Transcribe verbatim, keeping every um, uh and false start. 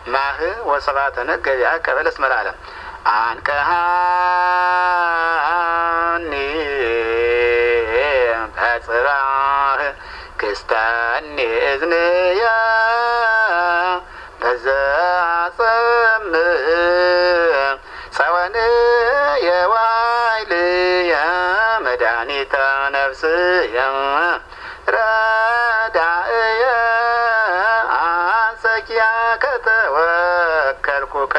ማህ ወሰባተ ነገቢያ ቀበለስ መላለም አንቀሃኒ በጽራህ ክስታኒ እዝንያ በዛጸም ሰወን የዋይልያ መድኃኒተ ነፍስያ